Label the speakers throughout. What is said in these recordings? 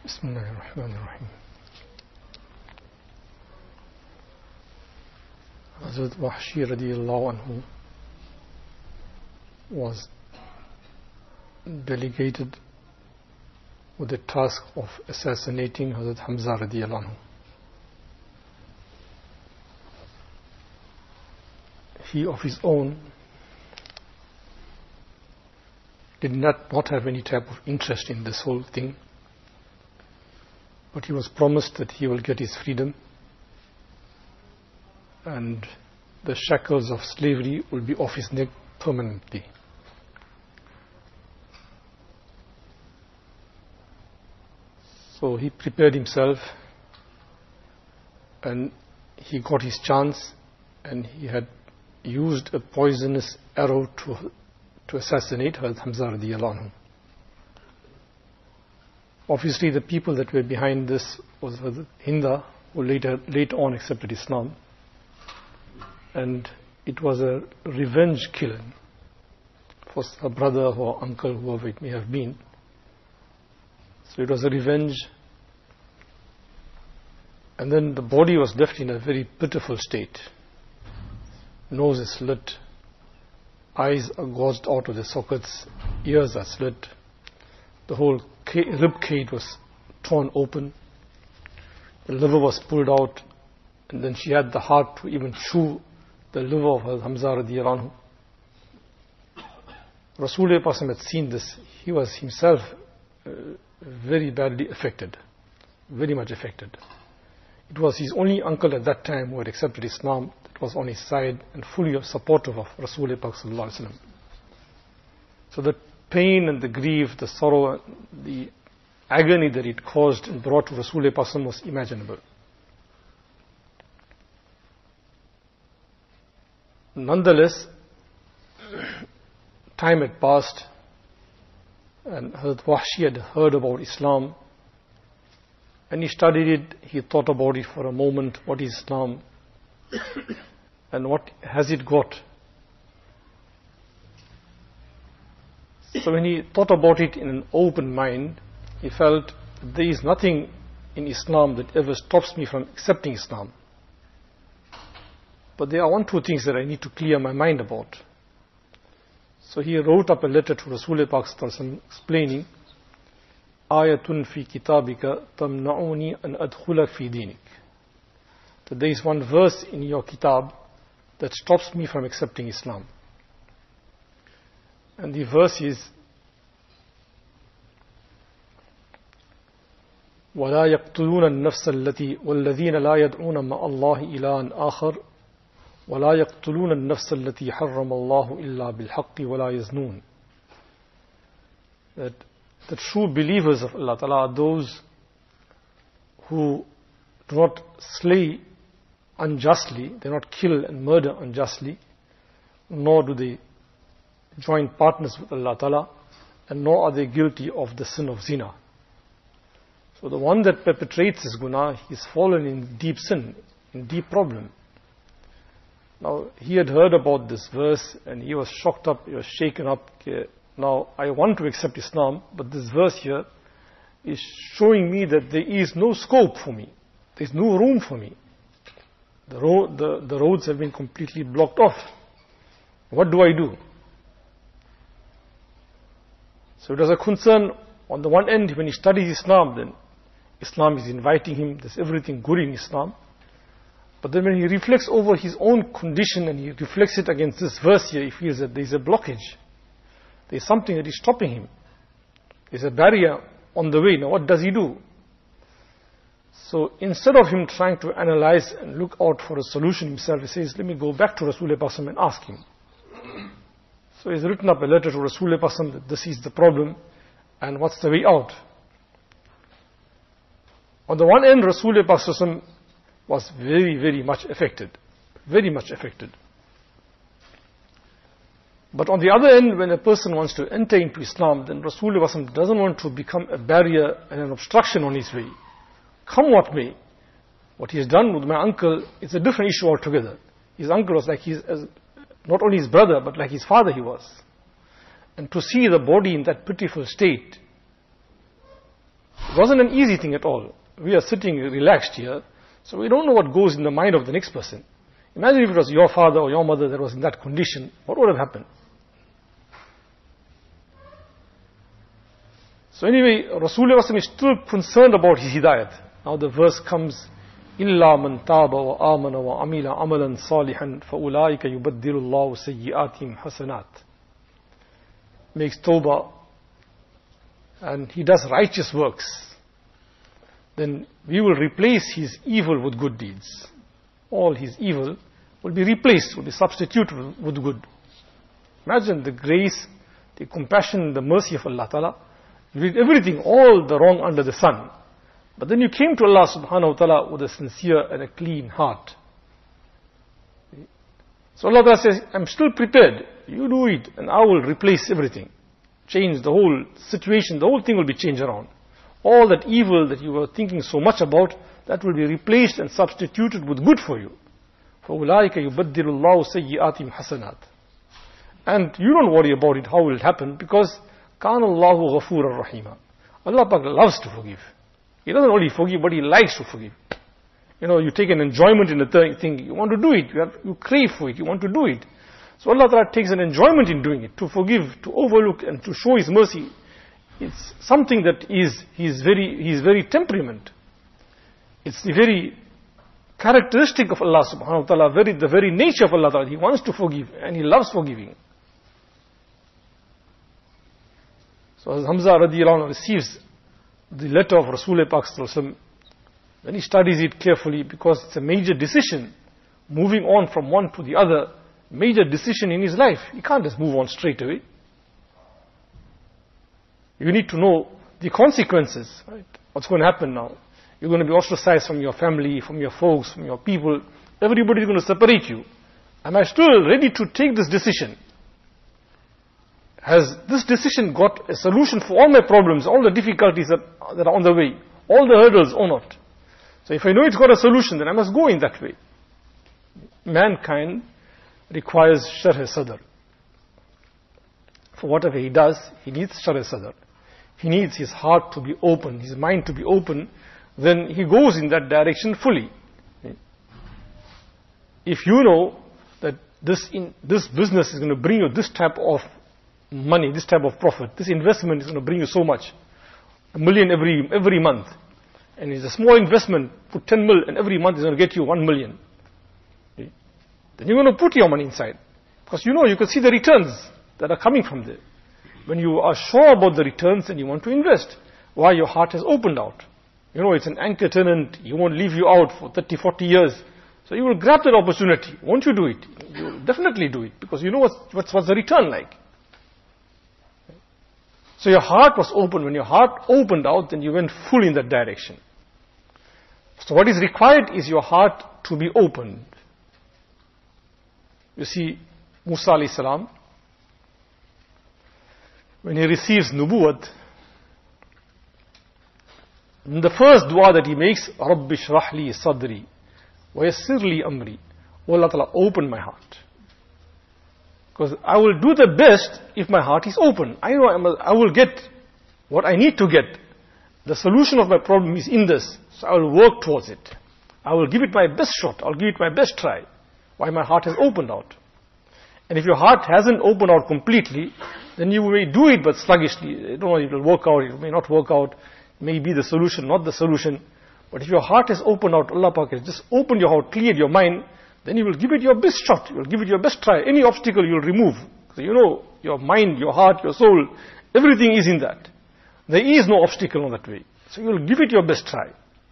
Speaker 1: بسم الله الرحمن الرحيم. Hazrat Wahshi radiallahu anhu was delegated with the task of assassinating Hazrat Hamza radiallahu anhu. He of his own did not have any type of interest in this whole thing, but he was promised that he will get his freedom and the shackles of slavery will be off his neck permanently. So he prepared himself and he got his chance, and he had used a poisonous arrow to assassinate Hazrat Hamza radiallahu anhu. Obviously the people that were behind this was Hazrat Hinda, who later on accepted Islam, and it was a revenge killing for her brother or uncle, whoever it may have been. So it was a revenge, and then the body was left in a very pitiful state. Nose is slit, eyes are gouged out of the sockets, ears are slit, the whole rib cage was torn open, the liver was pulled out, and then she had the heart to even chew the liver of Hamza radiallahu anhu. Rasulullah had seen this. He was himself very badly affected, very much affected. It was his only uncle at that time who had accepted Islam that was on his side and fully supportive of Rasulullah sallallahu alaihi wasallam. So the pain and the grief, the sorrow, the agony that it caused and brought to Rasulullah was imaginable. Nonetheless, time had passed and Hazrat Wahshi had heard about Islam, and he studied it, he thought about it for a moment, what is Islam and what has it got. So when he thought about it in an open mind, he felt there is nothing in Islam that ever stops me from accepting Islam. But there are one, two things that I need to clear my mind about. So he wrote up a letter to Rasulullah explaining, Ayatun fi kitabika tamna'uni an adkhula fi dinik. That there is one verse in your kitab that stops me from accepting Islam. And the verse is, وَلَا يَقْتُلُونَ النَّفْسَ الَّتِي وَالَّذِينَ لَا يَدْعُونَ مَعَ اللَّهِ إِلَهًا آخَرَ وَلَا يَقْتُلُونَ النَّفْسَ الَّتِي حَرَّمَ اللَّهُ إِلَّا بِالْحَقِّ وَلَا يَزْنُونَ. That the true believers of Allah Ta'ala are those who do not slay unjustly, they do not kill and murder unjustly, nor do they join partners with Allah Ta'ala, and nor are they guilty of the sin of zina. So the one that perpetrates this guna, he's fallen in deep sin, in deep problem. Now he had heard about this verse and he was shocked up, he was shaken up. Now I want to accept Islam, but this verse here is showing me that there is no scope for me. There is no room for me. The roads have been completely blocked off. What do I do? So it was a concern on the one end. When he studies Islam, then Islam is inviting him, there's everything good in Islam. But then when he reflects over his own condition and he reflects it against this verse here, he feels that there's a blockage. There's something that is stopping him. There's a barrier on the way. Now what does he do? So instead of him trying to analyze and look out for a solution himself, he says, let me go back to Rasulullah and ask him. So he's written up a letter to Rasulullah that this is the problem and what's the way out. On the one end, Rasulullah was very, very much affected. Very much affected. But on the other end, when a person wants to enter into Islam, then Rasulullah doesn't want to become a barrier and an obstruction on his way. Come what may. What he has done with my uncle is a different issue altogether. His uncle was like not only his brother, but like his father he was. And to see the body in that pitiful state, wasn't an easy thing at all. We are sitting relaxed here, so we don't know what goes in the mind of the next person. Imagine if it was your father or your mother that was in that condition, what would have happened? So anyway, Rasulullah is still concerned about his hidayat. Now the verse comes, إِلَّا مَنْ تَابَ وَآمَنَ وَعَمِلَ عَمَلًا صَالِحًا فَأُولَٰئِكَ يُبَدِّلُ اللَّهُ سَيِّئَاتِهِمْ حَسَنَاتٍ. Makes tawbah and he does righteous works, then we will replace his evil with good deeds. All his evil will be replaced, will be substituted with good. Imagine the grace, the compassion, the mercy of Allah Ta'ala. You did everything, all the wrong under the sun. But then you came to Allah Subhanahu wa Ta'ala with a sincere and a clean heart. So Allah Ta'ala says, I'm still prepared. You do it and I will replace everything. Change the whole situation, the whole thing will be changed around. All that evil that you were thinking so much about, that will be replaced and substituted with good for you. فَأُولَٰئِكَ يُبَدِّلُ اللَّهُ سَيِّئَاتِهِمْ حَسَنَاتٍ. And you don't worry about it, how will it happen, because كَانَ اللَّهُ غَفُورًا رَحِيمًا. Allah Pak loves to forgive. He doesn't only forgive, but He likes to forgive. You take an enjoyment in a thing, you want to do it, you crave for it, you want to do it. So Allah Ta'ala takes an enjoyment in doing it, to forgive, to overlook and to show His mercy. It's something that is His very temperament. It's the very characteristic of Allah Subhanahu wa Ta'ala, the very nature of Allah Ta'ala. He wants to forgive and He loves forgiving. So as Hamza radiallahu anhu receives the letter of Rasulullah Pak sallallahu alaihi wasallam, when he studies it carefully, because it's a major decision, moving on from one to the other, major decision in his life. He can't just move on straight away. You need to know the consequences, right? What's going to happen now? You're going to be ostracized from your family, from your folks, from your people. Everybody is going to separate you. Am I still ready to take this decision? Has this decision got a solution for all my problems, all the difficulties that are on the way, all the hurdles or not? So if I know it's got a solution, then I must go in that way. Mankind requires Sharh Sadr. For whatever he does, he needs Sharh Sadr. He needs his heart to be open, his mind to be open, then he goes in that direction fully. If you know that this business is going to bring you this type of money, this type of profit, this investment is going to bring you so much, $1 million every month, and it's a small investment, put 10 mil and every month is going to get you 1 million. Then you're going to put your money inside. Because you can see the returns that are coming from there. When you are sure about the returns, then you want to invest. Why? Your heart has opened out. It's an anchor tenant. He won't leave you out for 30, 40 years. So you will grab that opportunity. Won't you do it? You will definitely do it. Because you know what's the return like. So your heart was open. When your heart opened out, then you went full in that direction. So what is required is your heart to be opened. You see, Musa alayhi salam, when he receives nubuwwat, the first dua that he makes, Rabbi shrah li sadri, wa yassir li amri. Oh Allah Ta'ala, open my heart. Because I will do the best if my heart is open. I know I will get what I need to get. The solution of my problem is in this. So I will work towards it. I will give it my best shot. I'll give it my best try. Why? My heart has opened out. And if your heart hasn't opened out completely, then you may do it but sluggishly. You don't know, it will work out, it may not work out. It may be the solution, not the solution. But if your heart has opened out, Allah Pak has just opened your heart, cleared your mind, then you will give it your best shot. You will give it your best try. Any obstacle you will remove. So your mind, your heart, your soul, everything is in that. There is no obstacle on that way. So you will give it your best try.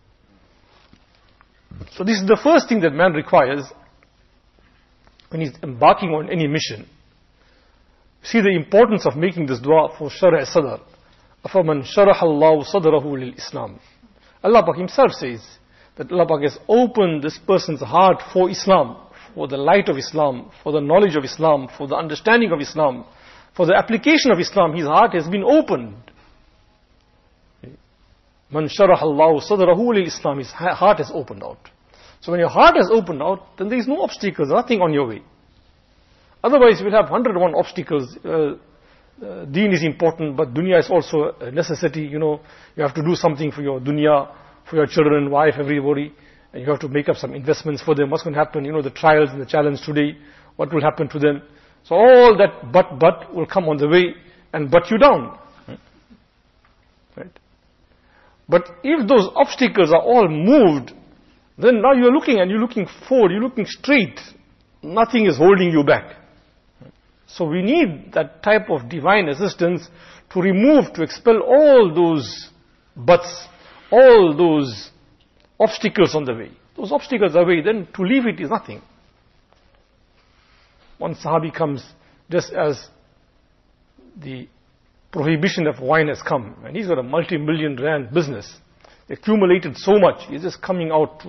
Speaker 1: So this is the first thing that man requires when he's embarking on any mission. See the importance of making this dua for Sharh Sadr. أَفَمَنْ شَرَحَ اللَّهُ صَدْرَهُ لِلْإِسْلَامِ. Allah Pak Himself says that Allah Pak has opened this person's heart for Islam, for the light of Islam, for the knowledge of Islam, for the understanding of Islam, for the application of Islam. His heart has been opened. مَنْ شَرَحَ اللَّهُ صَدْرَهُ لِلْإِسْلَامِ. His heart has opened out. So when your heart has opened out, then there is no obstacles, nothing on your way. Otherwise, you will have 101 obstacles. deen is important, but dunya is also a necessity. You have to do something for your dunya, for your children, wife, everybody, and you have to make up some investments for them. What's going to happen? The trials and the challenge today, what will happen to them? So all that but will come on the way and butt you down. Right? But if those obstacles are all moved, then now you're looking forward, you're looking straight. Nothing is holding you back. So we need that type of divine assistance to remove, to expel all those buts, all those obstacles on the way. Those obstacles are away, then to leave it is nothing. One Sahabi comes just as the prohibition of wine has come, and he's got a multi-million rand business. Accumulated so much, he's just coming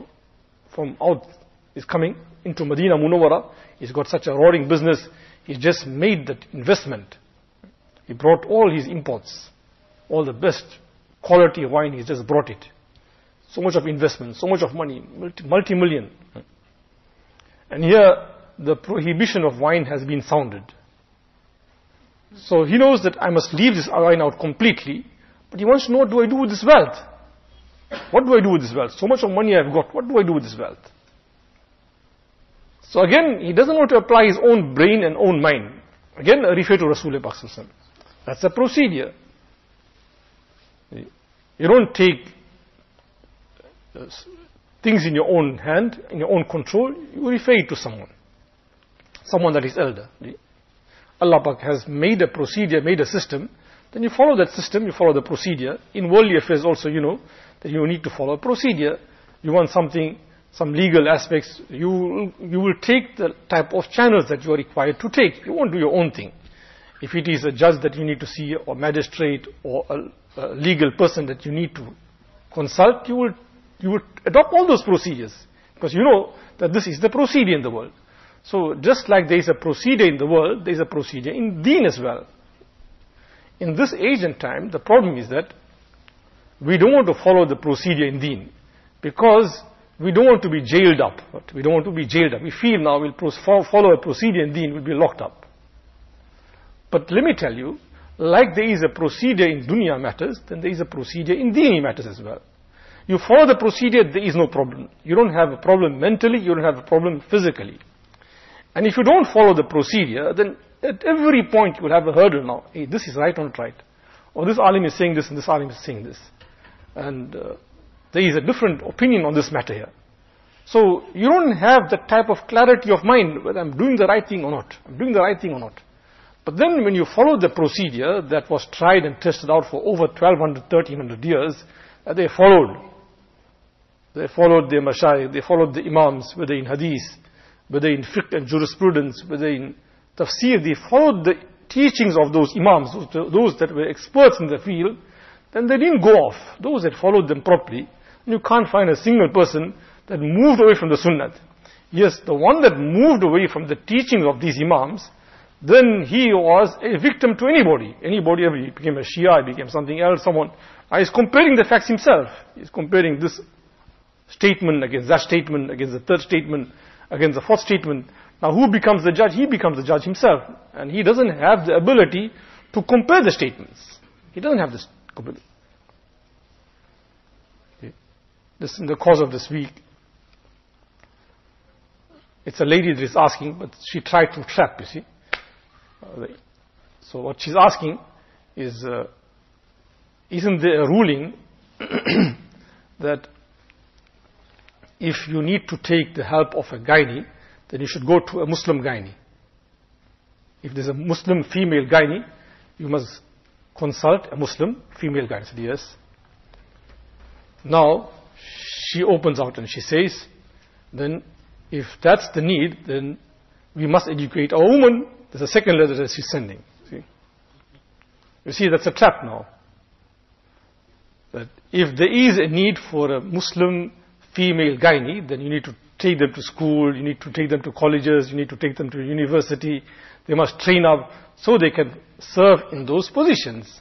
Speaker 1: he's coming into Medina Munawwara. He's got such a roaring business. He's just made that investment. He brought all his imports, all the best quality wine, he's just brought it. So much of investment, so much of money, multi-million. And here, the prohibition of wine has been sounded. So he knows that I must leave this wine out completely, but he wants to know, what do I do with this wealth? What do I do with this wealth? So much of money I've got, what do I do with this wealth? So again, he doesn't want to apply his own brain and own mind. Again, refer to Rasulullah Sallallahu Alaihi Wasallam. That's a procedure. You don't take things in your own hand, in your own control. You refer it to someone that is elder. Allah Pak has made a procedure, made a system. Then you follow that system, you follow the procedure. In worldly affairs also, that you need to follow a procedure. You want something, some legal aspects, you will take the type of channels that you are required to take. You won't do your own thing. If it is a judge that you need to see, or magistrate, or a legal person that you need to consult, you will adopt all those procedures. Because you know that this is the procedure in the world. So just like there is a procedure in the world, there is a procedure in deen as well. In this age and time, the problem is that we don't want to follow the procedure in deen, because we don't want to be jailed up. We don't want to be jailed up. We feel now we'll follow a procedure in deen, we'll be locked up. But let me tell you, like there is a procedure in dunya matters, then there is a procedure in deeni matters as well. You follow the procedure, there is no problem. You don't have a problem mentally, you don't have a problem physically. And if you don't follow the procedure, then at every point you will have a hurdle now. Hey, this is right or not right. Or this alim is saying this and this alim is saying this. And there is a different opinion on this matter here. So you don't have that type of clarity of mind, whether I'm doing the right thing or not. I'm doing the right thing or not. But then when you follow the procedure that was tried and tested out for over 1200, 1300 years, they followed. They followed their mashayikh, they followed the imams, whether in hadith, whether in fiqh and jurisprudence, whether in tafsir, they followed the teachings of those imams, those that were experts in the field, then they didn't go off. Those that followed them properly, you can't find a single person that moved away from the sunnah. Yes, the one that moved away from the teachings of these imams, then he was a victim to anybody. Anybody, he became a Shia, he became something else, someone. He's comparing the facts himself. He's comparing this statement against that statement, against the third statement, against the fourth statement. Now who becomes the judge? He becomes the judge himself. And he doesn't have the ability to compare the statements. He doesn't have this ability. Okay. This, in the course of this week, it's a lady that is asking, but she tried to trap, you see. So what she's asking is, isn't there a ruling that if you need to take the help of a gynae, then you should go to a Muslim gynae. If there's a Muslim female gynae, you must consult a Muslim female gynae. I said, yes. Now, she opens out and she says, then if that's the need, then we must educate a woman. There's a second letter that she's sending. See? You see, that's a trap now. That if there is a need for a Muslim female gynae, then you need to take them to school, you need to take them to colleges, you need to take them to university. They must train up so they can serve in those positions.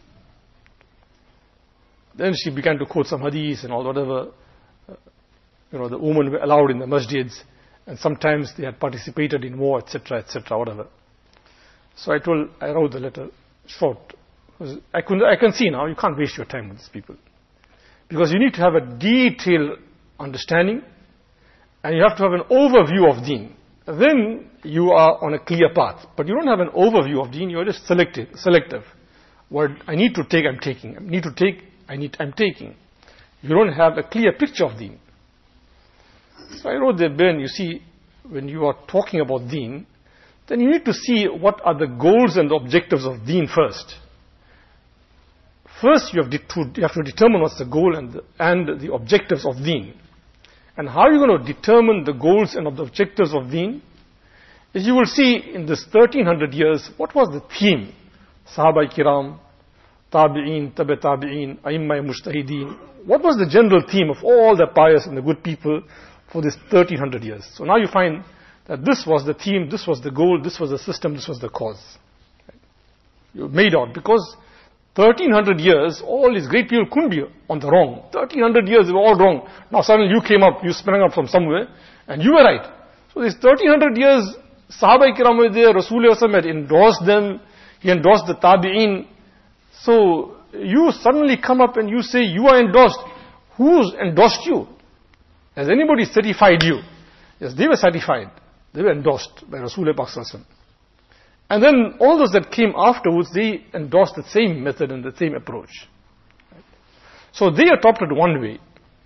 Speaker 1: Then she began to quote some hadiths and all whatever. The women were allowed in the masjids, and sometimes they had participated in war, etc., etc., whatever. So I wrote the letter, short. I can see now, you can't waste your time with these people. Because you need to have a detailed understanding, and you have to have an overview of deen. Then you are on a clear path. But you don't have an overview of deen, you are just selective. What I need to take, I'm taking. I need to take, I'm taking. You don't have a clear picture of deen. So I wrote there, Ben, you see, when you are talking about deen, then you need to see what are the goals and the objectives of deen first. First, you have to determine what's the goal and the objectives of deen. And how are you going to determine the goals and the objectives of deen? Is you will see in this 1300 years, what was the theme? Sahaba kiram, tabi'een, tabi tabi'een, a'immai mujtahideen. What was the general theme of all the pious and the good people for this 1300 years? So now you find that this was the theme, this was the goal, this was the system, this was the cause. You made out, because 1300 years, all these great people couldn't be on the wrong. 1300 years, they were all wrong. Now suddenly you came up, you sprang up from somewhere, and you were right. So these 1300 years, Sahaba Kiram were there, Rasulullah had endorsed them, he endorsed the Tabi'een. So you suddenly come up and you say you are endorsed. Who's endorsed you? Has anybody certified you? Yes, they were certified. They were endorsed by Rasulullah. And then all those that came afterwards, they endorsed the same method and the same approach. So they adopted one way.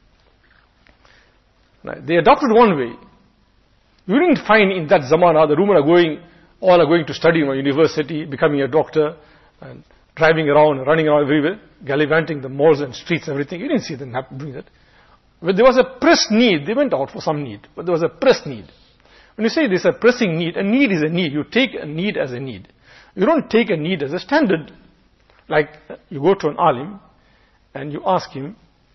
Speaker 1: Right? They adopted one way. You didn't find in that zamana the women all are going to study in a university, becoming a doctor, and driving around, running around everywhere, gallivanting the malls and streets and everything. You didn't see them doing that. When there was a pressed need, they went out for some need, but there was a pressed need. When you say there's a pressing need, a need is a need. You take a need as a need. You don't take a need as a standard. Like you go to an alim and you ask him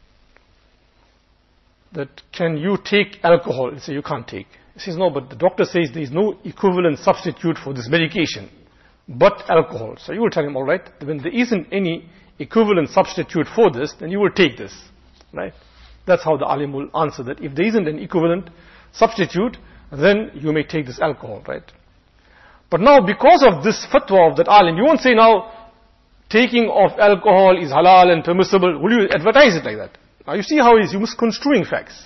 Speaker 1: that, can you take alcohol? You say, you can't take. He says, no, but the doctor says there is no equivalent substitute for this medication but alcohol. So you will tell him, all right, when there isn't any equivalent substitute for this, then you will take this. Right? That's how the alim will answer that. If there isn't an equivalent substitute, then you may take this alcohol, right? But now, because of this fatwa of that alim, you won't say now, taking of alcohol is halal and permissible. Will you advertise it like that? Now you see how you're misconstruing facts.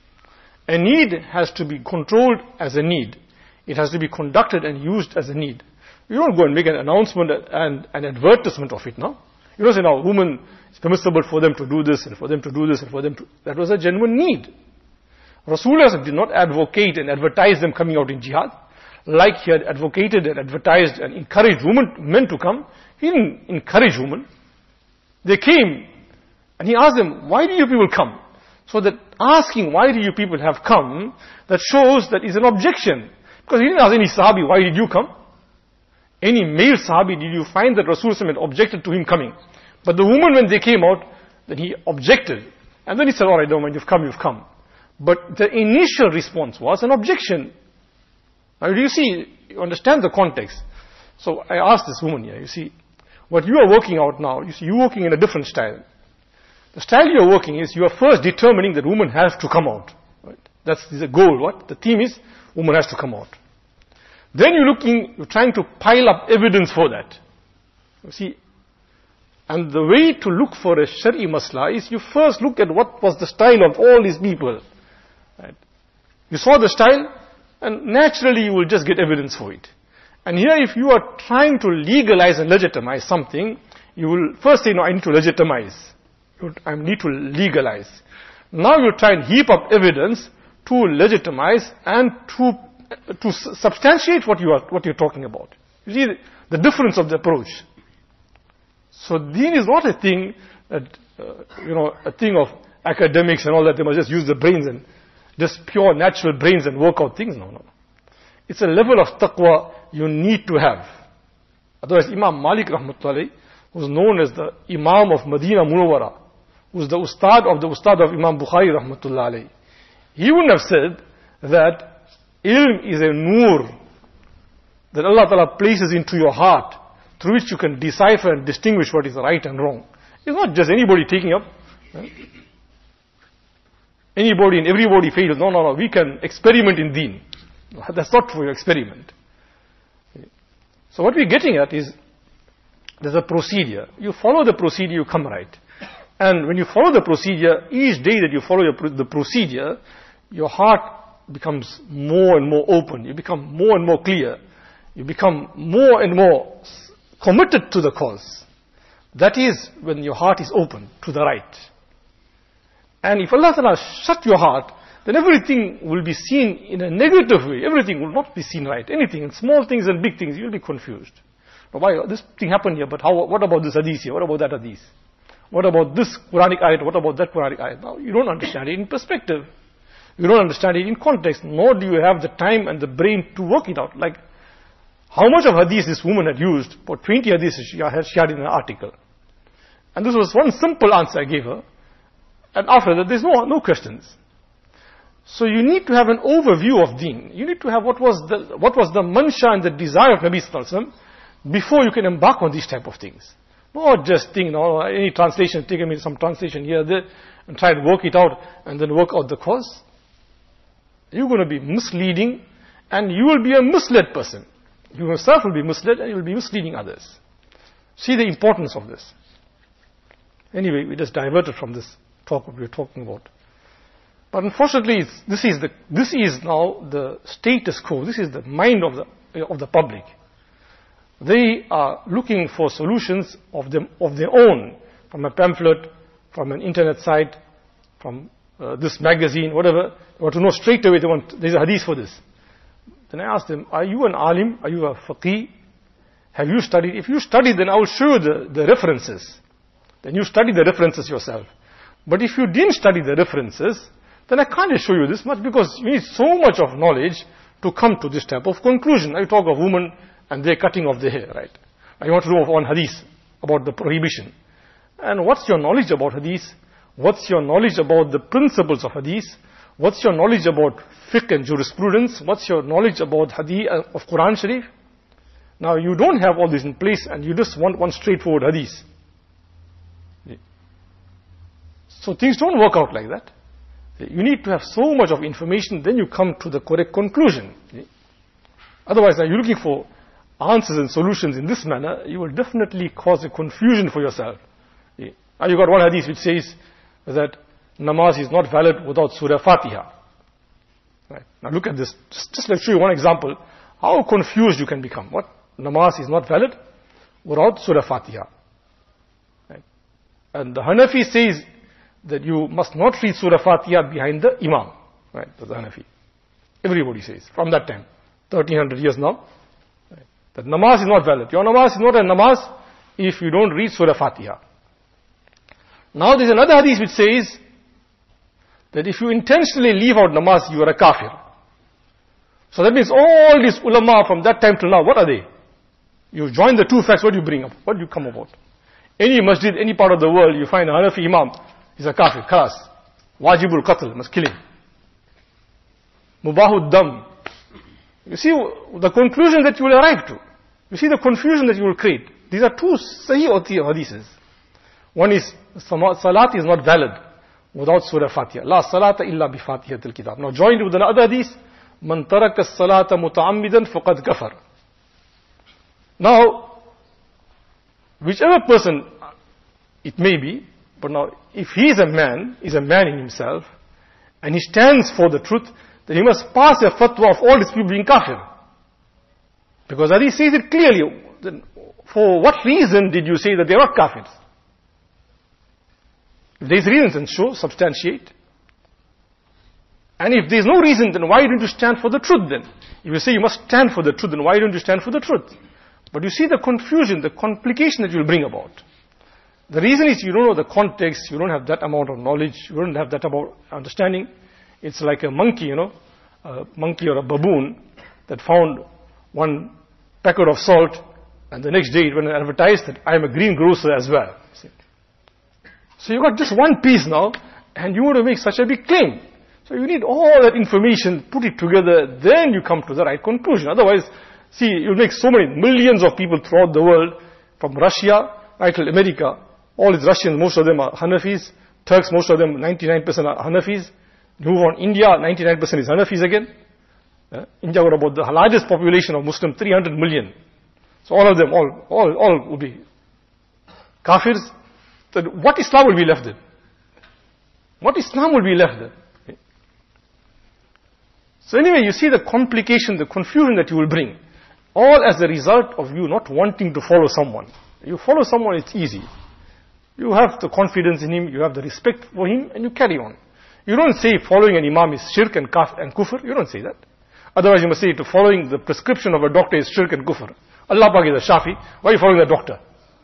Speaker 1: A need has to be controlled as a need. It has to be conducted and used as a need. You don't go and make an announcement and an advertisement of it now. You don't say now, women, it's permissible for them to do this and for them to do this and for them to... That was a genuine need. Rasulullah did not advocate and advertise them coming out in jihad. Like he had advocated and advertised and encouraged men to come. He didn't encourage women. They came and he asked them, why do you people come? So that asking why do you people have come, that shows that is an objection. Because he didn't ask any Sahabi, why did you come? Any male Sahabi, did you find that Rasulullah had objected to him coming? But the women, when they came out, then he objected. And then he said, all right, don't mind, you've come. But the initial response was an objection. Now do you see, you understand the context. So I asked this woman here, you see, what you are working out now, you see, you're working in a different style. The style you're working is, you are first determining that woman has to come out. Right? That's the goal, what? The theme is, woman has to come out. Then you're trying to pile up evidence for that. You see, and the way to look for a Shari masla is, you first look at what was the style of all these people. Right? You saw the style, and naturally you will just get evidence for it. And here, if you are trying to legalize and legitimize something, you will first say, no, I need to legitimize. I need to legalize. Now you try and heap up evidence to legitimize and to substantiate what you're talking about. You see the difference of the approach. So deen is not a thing that, a thing of academics and all that. They must just use the brains and just pure natural brains and work out things. No. It's a level of taqwa you need to have. Otherwise, Imam Malik rahmatullahi, who's known as the Imam of Medina Munawwara, who's the Ustad of Imam Bukhari rahmatullahi, he wouldn't have said that ilm is a nur that Allah Ta'ala places into your heart, through which you can decipher and distinguish what is right and wrong. It's not just anybody taking up. Right? Anybody and everybody fails. No. We can experiment in deen. That's not for your experiment. So what we're getting at is, There's a procedure. You follow the procedure, you come right. And when you follow the procedure, each day that you follow the procedure, your heart becomes more and more open. You become more and more clear. You become more and more committed to the cause. That is when your heart is open to the right. And if Allah Ta'ala shut your heart, then everything will be seen in a negative way. Everything will not be seen right. Anything, in small things and big things, you'll be confused. Why this thing happened here, but what about this hadith here? What about that hadith? What about this Quranic ayat? What about that Quranic ayat? Now, you don't understand it in perspective. You don't understand it in context, nor do you have the time and the brain to work it out. Like, how much of hadith this woman had used? For 20 hadiths she had in an article. And this was one simple answer I gave her. And after that, there's no questions. So you need to have an overview of deen. You need to have what was the mansha and the desire of Nabi Sallallahu Alaihi Wasallam before you can embark on these type of things. Not just think, any translation, take me some translation here, there, and try to work it out, and then work out the cause. You're going to be misleading, and you will be a misled person. You yourself will be misled, and you will be misleading others. See the importance of this. Anyway, we just diverted from this talk we were talking about. But unfortunately, this is now the status quo. This is the mind of the public. They are looking for solutions of their own, from a pamphlet, from an internet site, from this magazine, whatever. They want to know straight away. There's a hadith for this. Then I ask them, are you an alim? Are you a faqih? Have you studied? If you studied, then I will show you the references. Then you study the references yourself. But if you didn't study the references, then I can't show you this much, because you need so much of knowledge to come to this type of conclusion. I talk of women and they're cutting off their hair, right? I want to know one hadith about the prohibition. And what's your knowledge about hadith? What's your knowledge about the principles of hadith? What's your knowledge about fiqh and jurisprudence? What's your knowledge about hadith of Quran Sharif? Now you don't have all this in place, and you just want one straightforward hadith. So things don't work out like that. You need to have so much of information, then you come to the correct conclusion. Otherwise, now you're looking for answers and solutions in this manner, you will definitely cause a confusion for yourself. Now you got one hadith which says that namaz is not valid without Surah Fatiha. Right. Now look at this. Just let's show you one example. How confused you can become. What? Namaz is not valid without Surah Fatiha. Right. And the Hanafi says that you must not read Surah Fatiha behind the Imam. Right, that's the Hanafi. Everybody says, from that time, 1300 years now, right, that namaz is not valid. Your namaz is not a namaz if you don't read Surah Fatiha. Now there's another hadith which says that if you intentionally leave out namaz, you are a kafir. So that means all these ulama from that time till now, what are they? You join the two facts, what do you bring up? What do you come about? Any masjid, any part of the world, you find a Hanafi Imam, he's a kafir, khalas. Wajibul qatl, must kill him. Mubahud dam. You see the conclusion that you will arrive to. You see the confusion that you will create. These are two sahih hadiths. One is, salat is not valid without Surah Fatiha. La salata illa bi Fatihatil kitab. Now joined with another hadith, man taraka salata muta'ammidan faqad kafar. Now, whichever person it may be, but now, if he is a man in himself, and he stands for the truth, then he must pass a fatwa of all these people being kafir. Because Hadith says it clearly. Then for what reason did you say that they are not kafirs? If there is reasons, then show, substantiate. And if there is no reason, then why don't you stand for the truth then? If you say you must stand for the truth, then why don't you stand for the truth? But you see the confusion, the complication that you will bring about. The reason is you don't know the context, you don't have that amount of knowledge, you don't have that amount of understanding. It's like a monkey, a monkey or a baboon that found one packet of salt, and the next day it went and advertised that I am a greengrocer as well. So you got just one piece now, and you want to make such a big claim. So you need all that information, put it together, then you come to the right conclusion. Otherwise, see, you'll make so many millions of people throughout the world, from Russia right till America. All these Russians, most of them are Hanafis. Turks, most of them, 99% are Hanafis. Move on, India, 99% is Hanafis again. India got about the largest population of Muslims, 300 million. So all of them, all will be kafirs, then what Islam will be left then? What Islam will be left then? Okay. So anyway, you see the complication, the confusion that you will bring, all as a result of you not wanting to follow someone. You follow someone, it's easy. You have the confidence in him, you have the respect for him, and you carry on. You don't say following an imam is shirk and kufr. You don't say that. Otherwise you must say to following the prescription of a doctor is shirk and kufr. Allah Pak is a Shafi. Why are you following the doctor?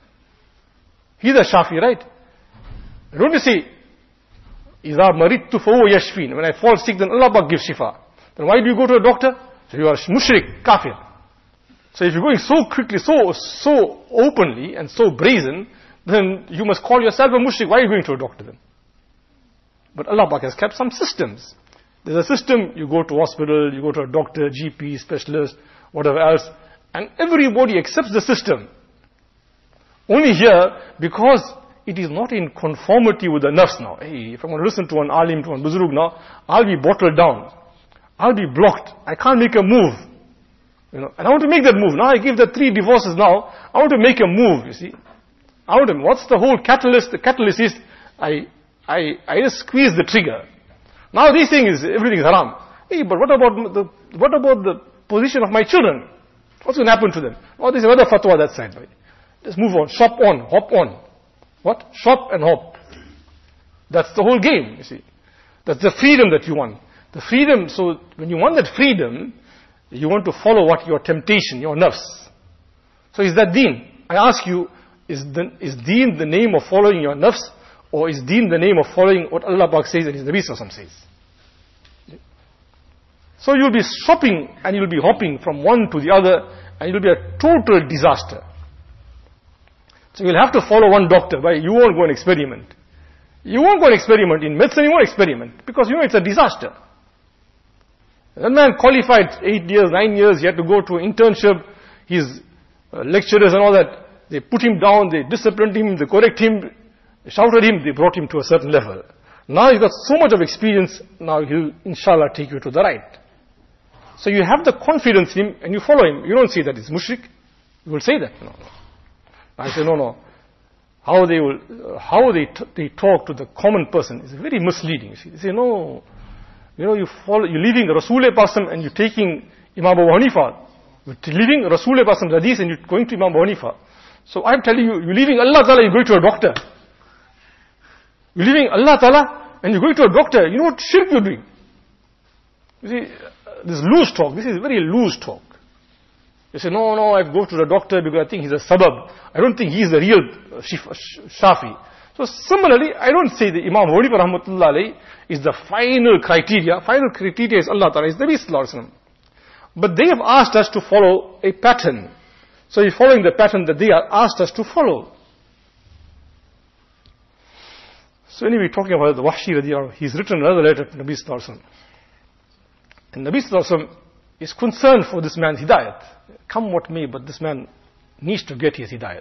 Speaker 1: He's a Shafi, right? Don't you say, إِذَا مَرِدْتُ فَهُوَ يَشْفِينَ, when I fall sick, then Allah Pak gives shifa. Then why do you go to a doctor? So you are mushrik, kafir. So if you're going so quickly, so openly and so brazen, then you must call yourself a mushrik. Why are you going to a doctor then? But Allah Pak has kept some systems. There's a system, you go to hospital, you go to a doctor, GP, specialist, whatever else, and everybody accepts the system. Only here, because it is not in conformity with the nafs now. Hey, if I'm going to listen to an alim, to an buzurg now, I'll be bottled down. I'll be blocked. I can't make a move. You know, and I want to make that move. Now I give the 3 divorces now. I want to make a move, you see. What's the whole catalyst? The catalyst is, I just squeeze the trigger. Now this thing is, everything is haram. Hey, but what about the position of my children? What's going to happen to them? Oh, there's another fatwa that side. Right? Just move on, shop on, hop on. What? Shop and hop. That's the whole game, you see. That's the freedom that you want. The freedom, so when you want that freedom, you want to follow what? Your temptation, your nafs. So is that deen? I ask you, is deen the name of following your nafs? Or is deen the name of following what Allah Pak says and His Nabi Sallallahu Alaihi Wasallam says? So you'll be shopping and you'll be hopping from one to the other and you'll be a total disaster. So you'll have to follow one doctor, but you won't go and experiment. You won't go and experiment in medicine, you won't experiment because you know it's a disaster. That man qualified 8 years, 9 years, he had to go to an internship, his lecturers and all that, they put him down, they disciplined him, they correct him, they shouted him, they brought him to a certain level. Now he's got so much of experience, now he'll inshallah take you to the right. So you have the confidence in him and you follow him. You don't say that he's mushrik. You will say that. No. I say no. How they talk to the common person is very misleading. You see, they say no. You know, you're leaving Rasulullah Pasam and you're taking Imam Abu Hanifa. You're leaving Rasulullah Pasam hadith and you're going to Imam Abu Hanifa. So I'm telling you, you're leaving Allah Ta'ala, you're going to a doctor. You're leaving Allah Ta'ala and you're going to a doctor. You know what shirk you're doing? You see, this loose talk, this is very loose talk. You say, no, I go to the doctor because I think he's a sabab. I don't think he's the real Shafi. So similarly, I don't say that Imam Abu Hanifa Rahmatullah Alayhi is the final criteria. Final criteria is Allah Ta'ala, is Nabi Sallallahu Alaihi Wasallam. But they have asked us to follow a pattern. So you're following the pattern that they are asked us to follow. So anyway, talking about the Wahshi Radiyallahu, he's written another letter to Nabi Sallallahu Alaihi Wasallam. And Nabi Sallallahu Alaihi Wasallam is concerned for this man's hidayat. Come what may, but this man needs to get his hidayat.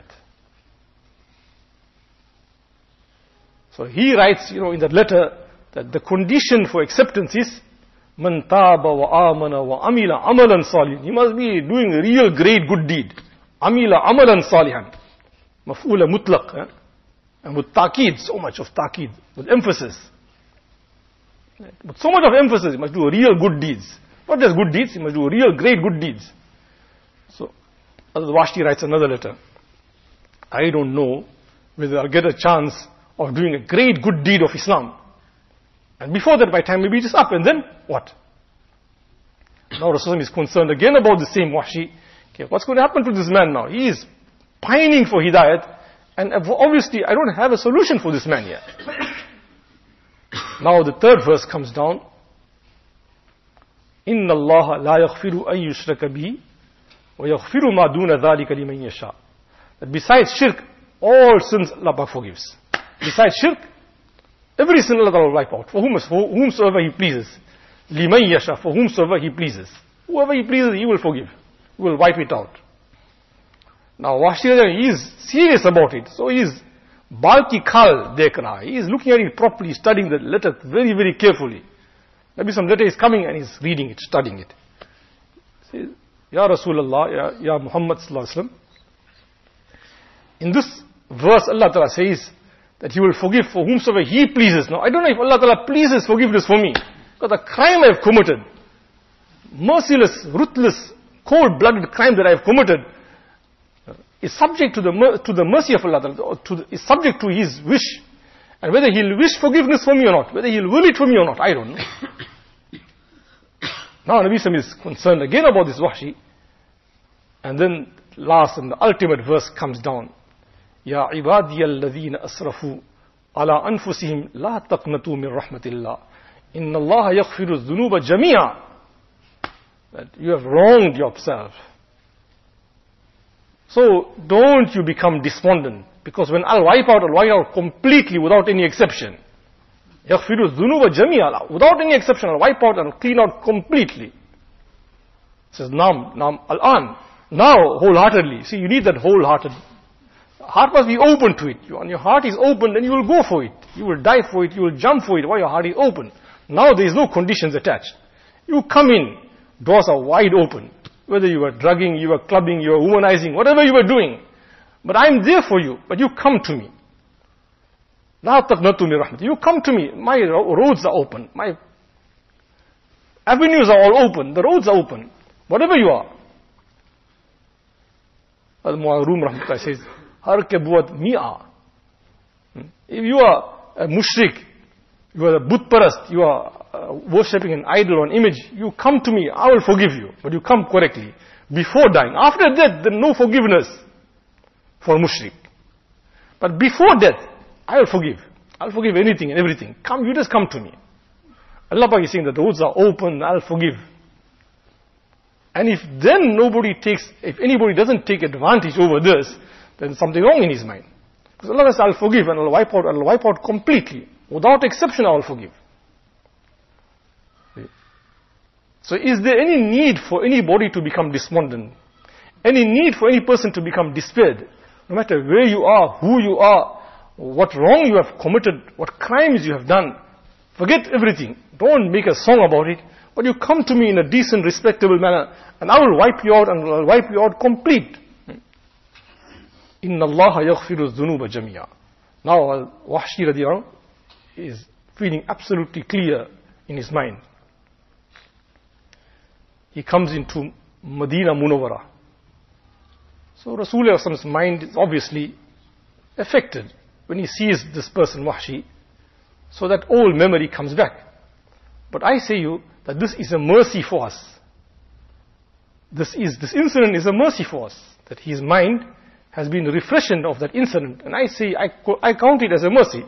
Speaker 1: So he writes, in that letter, that the condition for acceptance is Man taba wa amana wa amila amalan salihan. He must be doing a real great good deed. Amila amalan salihan. Maf'ula mutlaq. And with ta'qeed, so much of ta'qeed, with emphasis. With so much of emphasis, he must do real good deeds. Not just good deeds, he must do real great good deeds. So, Al-Washti writes another letter. I don't know whether I'll get a chance of doing a great good deed of Islam. And before that, by time maybe it is up, and then what? Now Rasulullah is concerned again about the same Wahshi. Okay, what's going to happen to this man now? He is pining for hidayat, and obviously I don't have a solution for this man yet. Now the third verse comes down. Inna Allah la yaghfiru an yushraka bihi wa yaghfiru ma duna dhalika liman yasha. That besides shirk, all sins Allah forgives. Besides shirk, every sin Allah will wipe out. For whomsoever He pleases. Liman yasha, for whomsoever He pleases. Whoever He pleases, He will forgive. He will wipe it out. Now Wahshi, he is serious about it. So he is Balki Khal dekh raha. He is looking at it properly, studying the letter very, very carefully. Maybe some letter is coming and he's reading it, studying it. He says, Ya Rasulullah, Ya Muhammad Sallallahu Alaihi Wasallam, in this verse Allah Ta'ala says that He will forgive for whomsoever He pleases. Now I don't know if Allah Ta'ala pleases forgiveness for me, because the crime I have committed, merciless, ruthless, cold-blooded crime that I have committed, is subject to the mercy of Allah Ta'ala, is subject to His wish. And whether He'll wish forgiveness for me or not, whether He'll will it for me or not, I don't know. Now Nabi Sallam is concerned again about this Wahshi. And then last and the ultimate verse comes down. Ya ibadiyal ladhina asrafu ala anfusihim la taqnatu min rahmatillah. Inna Allah yaghfiru dhunuba jami'a. That you have wronged yourself. So don't you become despondent. Because when I'll wipe out completely without any exception. يَغْفِرُ الذُّنُوبَ جَمِيعًا. Without any exception, I'll wipe out and clean out completely. It says, Naam, al-an. Now, wholeheartedly. See, you need that wholehearted. Heart must be open to it. When your heart is open, then you will go for it. You will die for it. You will jump for it while your heart is open. Now there is no conditions attached. You come in. Doors are wide open. Whether you were drugging, you were clubbing, you were womanizing, whatever you were doing. But I'm there for you. But you come to me. La taqnatu min rahmati. You come to me. My roads are open. My avenues are all open. The roads are open. Whatever you are. Al-Mu'arrum rahmatullah says, Har ke buat mi'a. If you are a mushrik, you are a Buddha-parast, you are worshipping an idol or an image, you come to me, I will forgive you. But you come correctly. Before dying. After death, there is no forgiveness for mushrik. But before death, I will forgive. I'll forgive anything and everything. Come, you just come to me. Allah Pak is saying that the roads are open, I'll forgive. And if then if anybody doesn't take advantage over this, then something wrong in his mind. Because Allah says, I'll forgive and I'll wipe out completely. Without exception, I will forgive. So is there any need for anybody to become despondent? Any need for any person to become despaired? No matter where you are, who you are, what wrong you have committed, what crimes you have done. Forget everything. Don't make a song about it. But you come to me in a decent, respectable manner, and I will wipe you out, and I will wipe you out complete. Inna Allah yaghfiru dhunuba jami'a. Now, Wahshi radiyallahu is feeling absolutely clear in his mind. He comes into Medina Munawwara. So Rasulullah's mind is obviously affected when he sees this person Wahshi. So that old memory comes back. But I say you that this is a mercy for us. This incident is a mercy for us. That his mind has been refreshened of that incident. And I say, I count it as a mercy.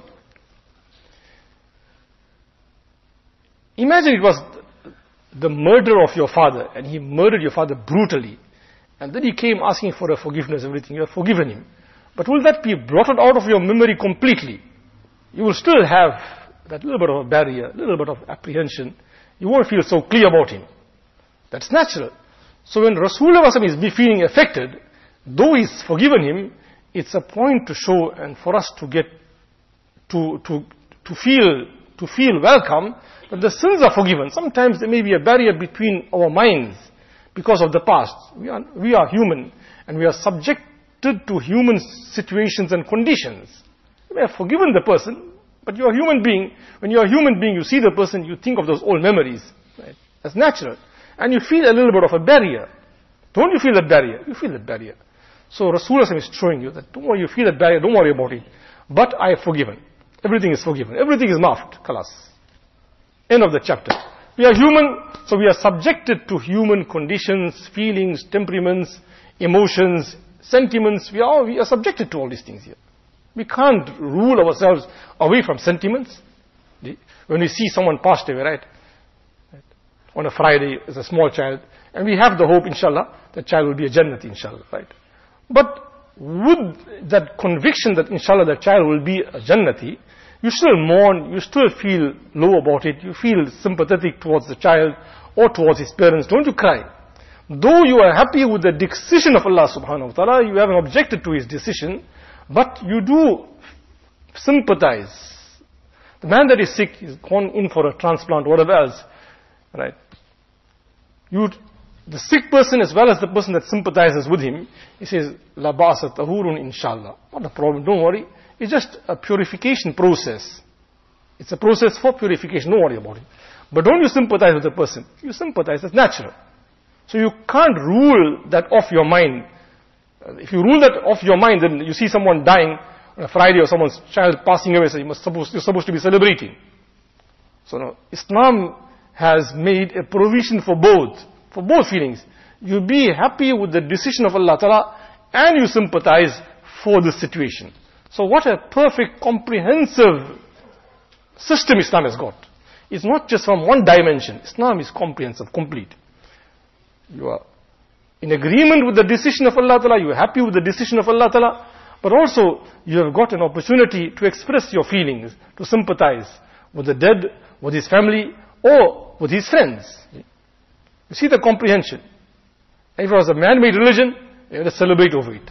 Speaker 1: Imagine it was the murder of your father, and he murdered your father brutally. And then he came asking for a forgiveness, everything. You have forgiven him. But will that be blotted out of your memory completely? You will still have that little bit of a barrier, little bit of apprehension. You won't feel so clear about him. That's natural. So when Rasulullah is feeling affected, though he's forgiven him, it's a point to show and for us to get to feel welcome that the sins are forgiven. Sometimes there may be a barrier between our minds because of the past. We are human and we are subjected to human situations and conditions. You may have forgiven the person, but you are a human being. When you are a human being, you see the person, you think of those old memories. Right? That's natural. And you feel a little bit of a barrier. Don't you feel that barrier? You feel that barrier. So Rasulullah is showing you that don't worry, you feel that barrier, don't worry about it. But I have forgiven. Everything is forgiven. Everything is maafed. Khalas. End of the chapter. We are human, so we are subjected to human conditions, feelings, temperaments, emotions, sentiments. We are subjected to all these things here. We can't rule ourselves away from sentiments. When we see someone passed away, right? On a Friday as a small child, and we have the hope, inshallah, that child will be a Jannati, inshallah, right? But with that conviction that inshallah that child will be a Jannati, you still mourn, you still feel low about it, you feel sympathetic towards the child or towards his parents. Don't you cry? Though you are happy with the decision of Allah subhanahu wa ta'ala, you haven't objected to his decision, but you do sympathize. The man that is sick is gone in for a transplant, whatever else, right? You the sick person as well as the person that sympathizes with him, he says, La ba'asa tahurun inshallah. Not a problem, don't worry. It's just a purification process. It's a process for purification, don't worry about it. But don't you sympathize with the person. You sympathize, that's natural. So you can't rule that off your mind. If you rule that off your mind, then you see someone dying on a Friday or someone's child passing away, so you're supposed to be celebrating. So now, Islam has made a provision for both feelings. You be happy with the decision of Allah Ta'ala and you sympathize for the situation. So what a perfect, comprehensive system Islam has got. It's not just from one dimension. Islam is comprehensive, complete. You are in agreement with the decision of Allah Ta'ala, you are happy with the decision of Allah Ta'ala, but also you have got an opportunity to express your feelings, to sympathize with the dead, with his family, or with his friends. You see the comprehension. If it was a man-made religion, you have to celebrate over it.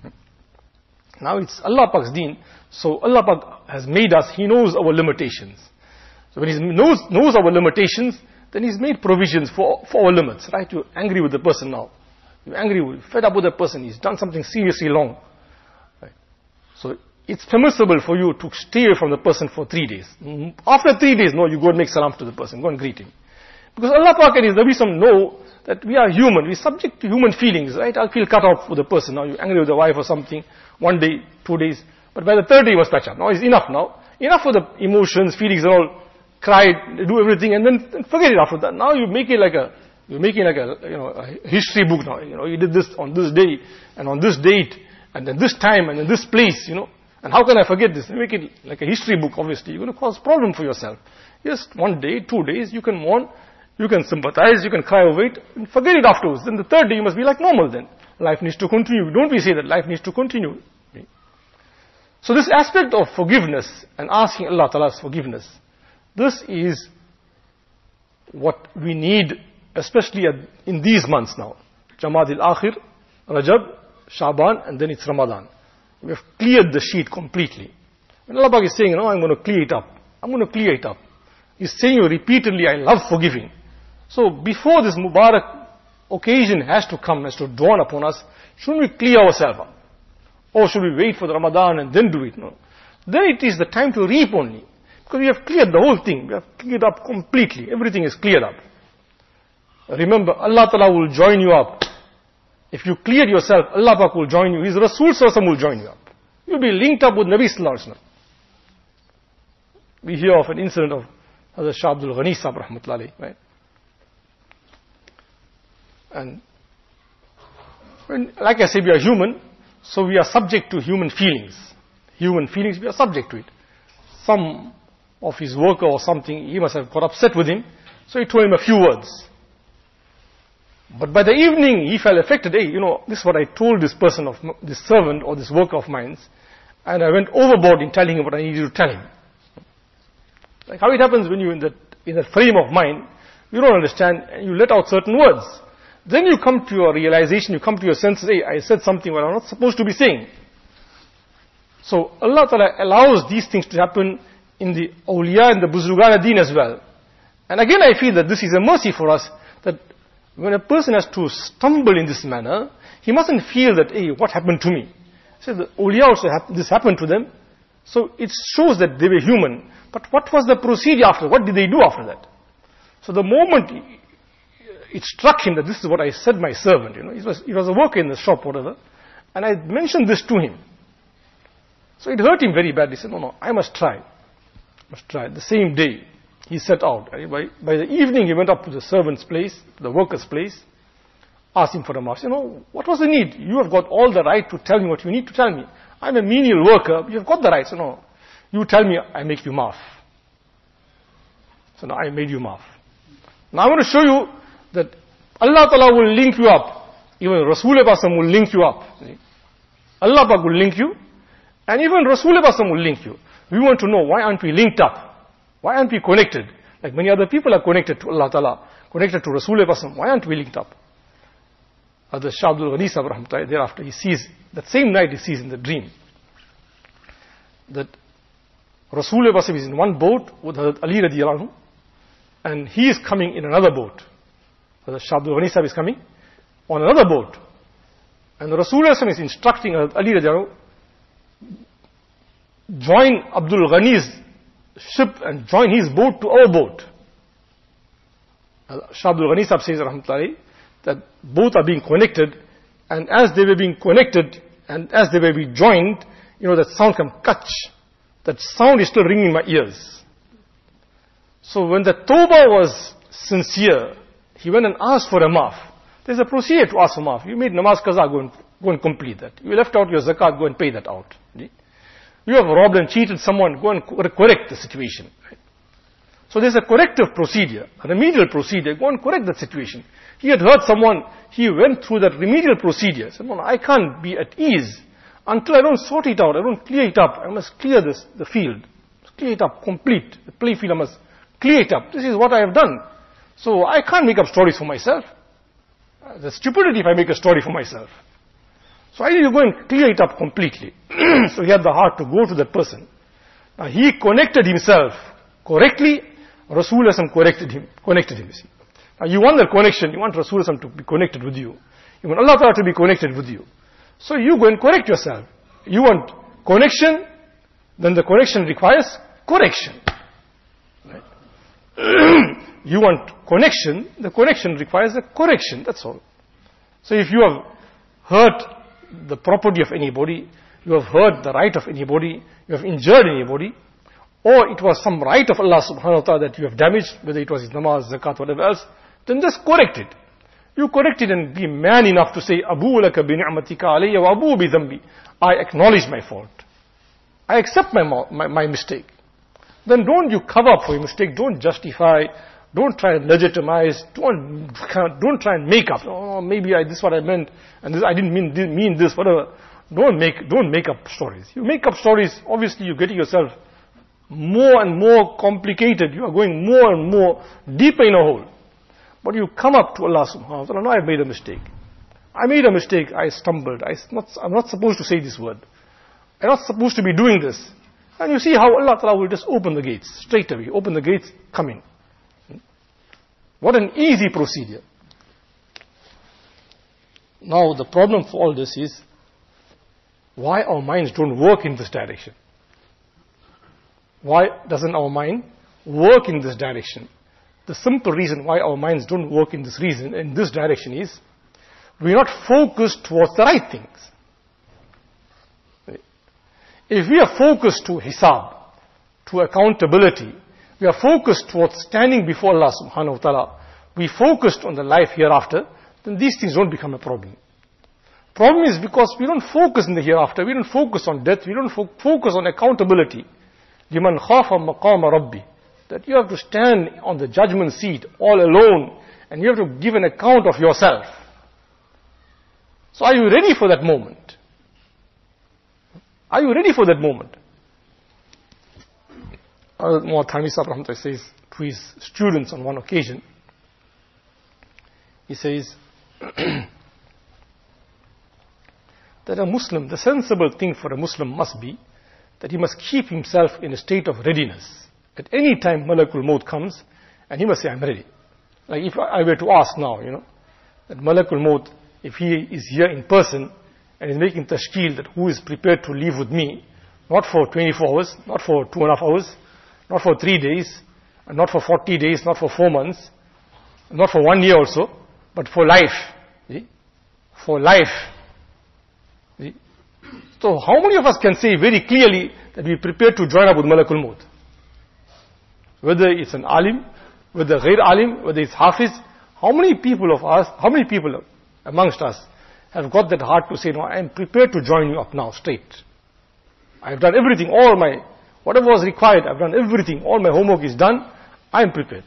Speaker 1: Now it's Allah Pak's deen, so Allah Pak has made us, He knows our limitations. So when He knows our limitations, then He's made provisions for our limits, right? You're angry with the person now. You're angry, fed up with the person, he's done something seriously wrong. Right? So it's permissible for you to stay away from the person for 3 days. After 3 days, no, you go and make salam to the person, go and greet him. Because Allah Pak and His Nabi know that we are human, we're subject to human feelings, right? I'll feel cut off with the person. Now you're angry with the wife or something, 1 day, 2 days, but by the 3rd day you must patch up. Now it's enough now. Enough for the emotions, feelings and all, cry, do everything and then forget it after that. Now you make it like a, you're making like a history book now. You did this on this day and on this date and then this time and in this place, And how can I forget this? You make it like a history book, obviously. You're going to cause problem for yourself. Just 1 day, 2 days, you can mourn, you can sympathize, you can cry over it, and forget it afterwards. Then the 3rd day you must be like normal then. Life needs to continue. Don't we say that life needs to continue? So this aspect of forgiveness and asking Allah Ta'ala's forgiveness, this is what we need, especially in these months now. Jamad al-Akhir, Rajab, Shaban, and then it's Ramadan. We have cleared the sheet completely. When Allah Pak is saying, I'm going to clear it up. I'm going to clear it up. He's saying repeatedly, I love forgiving. So before this Mubarak occasion has to come, has to dawn upon us, shouldn't we clear ourselves up? Or should we wait for the Ramadan and then do it? No. Then it is the time to reap only. Because we have cleared the whole thing. We have cleared up completely. Everything is cleared up. Remember, Allah Ta'ala will join you up. If you clear yourself, Allah Pak will join you. His Rasul Sallallahu will join you up. You'll be linked up with Nabi Sallallahu Alaihi Wasallam. We hear of an incident of Hazrat Shah Abdul Ghani Sahib Rahmatullahi, right? And like I said, we are human, so we are subject to human feelings. Human feelings, we are subject to it. Some of his worker or something, he must have got upset with him, so he told him a few words. But by the evening, he felt affected. Hey, this is what I told this person, this servant or this worker of mine, and I went overboard in telling him what I needed to tell him. Like how it happens when you're in that frame of mind, you don't understand, and you let out certain words. Then you come to your realization, you come to your senses, hey, I said something what I'm not supposed to be saying. So Allah Ta'ala allows these things to happen in the awliya and the Buzrugan Deen as well. And again I feel that this is a mercy for us, that when a person has to stumble in this manner, he mustn't feel that, hey, what happened to me? So the awliya also this happened to them. So it shows that they were human. But what was the procedure after? What did they do after that? So the moment it struck him that this is what I said my servant, he was a worker in the shop, whatever, and I mentioned this to him. So it hurt him very badly. He said, no, I must try. The same day, he set out. By the evening, he went up to the servant's place, the worker's place, asked him for a maaf. What was the need? You have got all the right to tell me what you need to tell me. I'm a menial worker, you have got the right. So no, you tell me, I make you maaf. So now I made you maaf. Now I want to show you that Allah Ta'ala will link you up. Even Rasulullah will link you up. Allah Pak will link you, and even Rasulullah will link you. We want to know, why aren't we linked up? Why aren't we connected? Like many other people are connected to Allah Ta'ala, connected to Rasulullah. Why aren't we linked up? Hazrat Shah Abdul Ghani Sahib Rahmatullahi, thereafter he sees, that same night he sees in the dream, that Rasulullah is in one boat with Hazrat Ali radiallahu anhu, and he is coming in another boat. Shah Abdul Ghani Sahib is coming on another boat. And the Rasulullah is instructing Ali Radiallahu, join Abdul Ghani's ship and join his boat to our boat. Shah Abdul Ghani Sahib says, Rahmatullahi, that both are being connected, and as they were being connected and as they were being joined, that sound come kach. That sound is still ringing in my ears. So when the tawbah was sincere, he went and asked for a maaf. There's a procedure to ask for maaf. You made namaz qaza, go and complete that. You left out your zakat, go and pay that out. You have robbed and cheated someone, go and correct the situation. So there's a corrective procedure, a remedial procedure, go and correct that situation. He had hurt someone, he went through that remedial procedure. He said, no, I can't be at ease until I don't sort it out, I don't clear it up. I must clear the field, clear it up, complete. The play field, I must clear it up. This is what I have done. So I can't make up stories for myself. The stupidity if I make a story for myself. So I need to go and clear it up completely. So he had the heart to go to that person. Now he connected himself correctly. Rasulullah connected him. You see. Now you want that connection. You want Rasulullah to be connected with you. You want Allah Ta'ala to be connected with you. So you go and correct yourself. You want connection, then the connection requires correction. Right? You want connection, the connection requires a correction. That's all. So if you have hurt the property of anybody, you have hurt the right of anybody, you have injured anybody, or it was some right of Allah subhanahu wa ta'ala that you have damaged, whether it was his namaz, zakat, whatever else, then just correct it. You correct it and be man enough to say, Abu laka bi ni'matika alayya wa abu bi dhanbi. I acknowledge my fault. I accept my mistake. Then don't you cover up for your mistake, don't justify, don't try and legitimize, don't try and make up. Oh, maybe this is what I meant, and this, I didn't mean this, whatever. Don't make up stories. You make up stories, obviously you're getting yourself more and more complicated. You are going more and more deeper in a hole. But you come up to Allah subhanahu wa ta'ala, no, I've made a mistake. I made a mistake, I stumbled, I'm not supposed to say this word. I'm not supposed to be doing this. And you see how Allah Ta'ala will just open the gates, straight away. Open the gates, come in. What an easy procedure. Now the problem for all this is, why our minds don't work in this direction? Why doesn't our mind work in this direction? The simple reason why our minds don't work in this direction is, we're not focused towards the right things. If we are focused to hisab, to accountability, we are focused towards standing before Allah subhanahu wa ta'ala, we focused on the life hereafter, then these things don't become a problem. Problem is because we don't focus in the hereafter, we don't focus on death, we don't focus on accountability. لِمَنْ خَافَ مَقَامَ رَبِّي. That you have to stand on the judgment seat all alone, and you have to give an account of yourself. So are you ready for that moment? Are you ready for that moment? Mu'athami Sahib says to his students on one occasion, he says that a Muslim, the sensible thing for a Muslim must be that he must keep himself in a state of readiness. At any time Malakul Maut comes, and he must say, I'm ready. Like if I were to ask now, that Malakul Maut, if he is here in person, and is making tashkil that who is prepared to leave with me, not for 24 hours, not for 2.5 hours, not for 3 days, and not for 40 days, not for 4 months, not for 1 year also, but for life. See? For life. See? So how many of us can say very clearly that we are prepared to join up with Malakul Maut? Whether it's an alim, whether ghair alim, whether it's hafiz, how many people amongst us have got that heart to say, no, I am prepared to join you up now, straight. I have done everything, whatever was required, I've done everything, all my homework is done, I am prepared.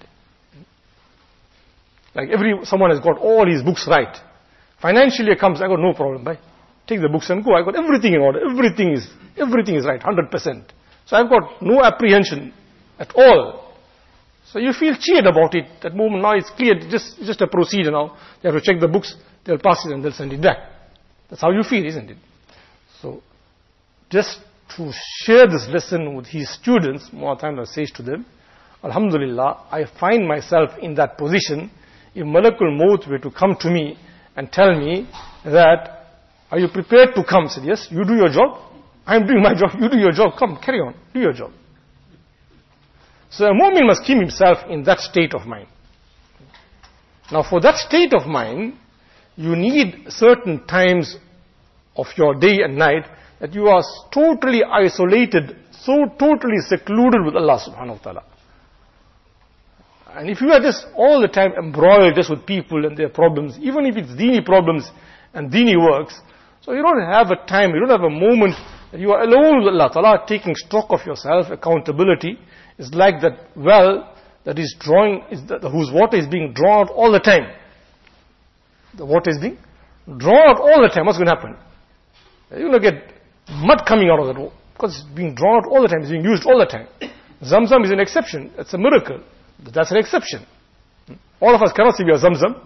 Speaker 1: Like someone has got all his books right. Financially it comes, I got no problem, bhai. Take the books and go, I got everything in order, everything is right, 100%. So I've got no apprehension at all. So you feel cheered about it, that moment now it's clear, it's just a procedure now. You have to check the books, they'll pass it and they'll send it back. That's how you feel, isn't it? So, just to share this lesson with his students, Mu'athami says to them, Alhamdulillah, I find myself in that position, if Malakul Maut were to come to me and tell me that, are you prepared to come? I said, yes, you do your job. I am doing my job, you do your job. Come, carry on, do your job. So a mu'min must keep himself in that state of mind. Now for that state of mind, you need certain times of your day and night that you are totally isolated, so totally secluded with Allah subhanahu wa ta'ala. And if you are just all the time embroiled just with people and their problems, even if it's dini problems and dini works, so you don't have a time, you don't have a moment that you are alone with Allah ta'ala, taking stock of yourself, accountability. It's like that well that is whose water is being drawn out all the time. The water is being drawn out all the time. What's going to happen? You're going to get mud coming out of that water because it's being drawn out all the time, it's being used all the time. Zamzam is an exception. It's a miracle. That's an exception. All of us cannot say we are Zamzam.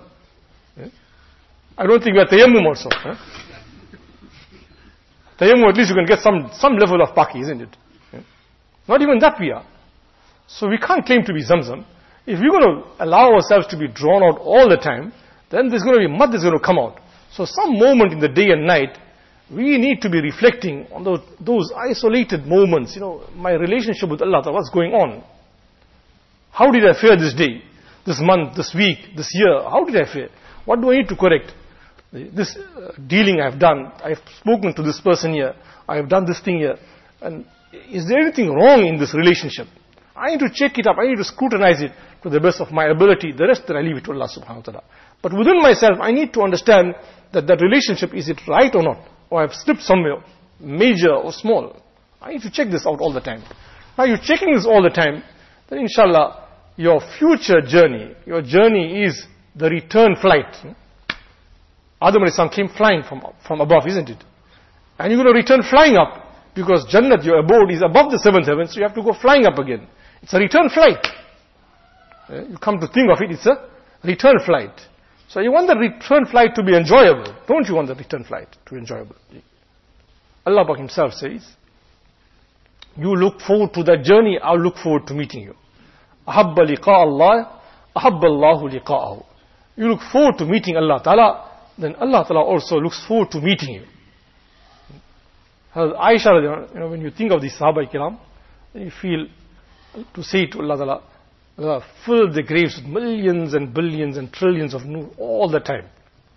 Speaker 1: I don't think we are Tayammum also. Tayammum, at least you can get some level of Paki, isn't it? Not even that we are. So we can't claim to be Zamzam. If we're going to allow ourselves to be drawn out all the time, then there's going to be mud that's going to come out. So some moment in the day and night, we need to be reflecting on those isolated moments. My relationship with Allah, what's going on? How did I fare this day, this month, this week, this year? How did I fare? What do I need to correct? This dealing I've done, I've spoken to this person here, I have done this thing here. And is there anything wrong in this relationship? I need to check it up, I need to scrutinize it to the best of my ability. The rest I leave it to Allah subhanahu wa ta'ala. But within myself, I need to understand that relationship, is it right or not? Or I've slipped somewhere, major or small. I need to check this out all the time. Now you're checking this all the time, then inshallah, your future journey, your journey is the return flight. Adam alayhi salam came flying from above, isn't it? And you're going to return flying up, because Jannat, your abode, is above the seventh heaven, so you have to go flying up again. It's a return flight. You come to think of it, it's a return flight. So you want the return flight to be enjoyable. Don't you want the return flight to be enjoyable? Allah Pak himself says, you look forward to that journey, I'll look forward to meeting you. Ahabba liqa Allah, ahabba Allahu liqa'ahu. You look forward to meeting Allah Ta'ala, then Allah Ta'ala also looks forward to meeting you. Aisha, when you think of the Sahaba Kiram, you feel to say to Allah Ta'ala, Allah, fill the graves with millions and billions and trillions of nur all the time.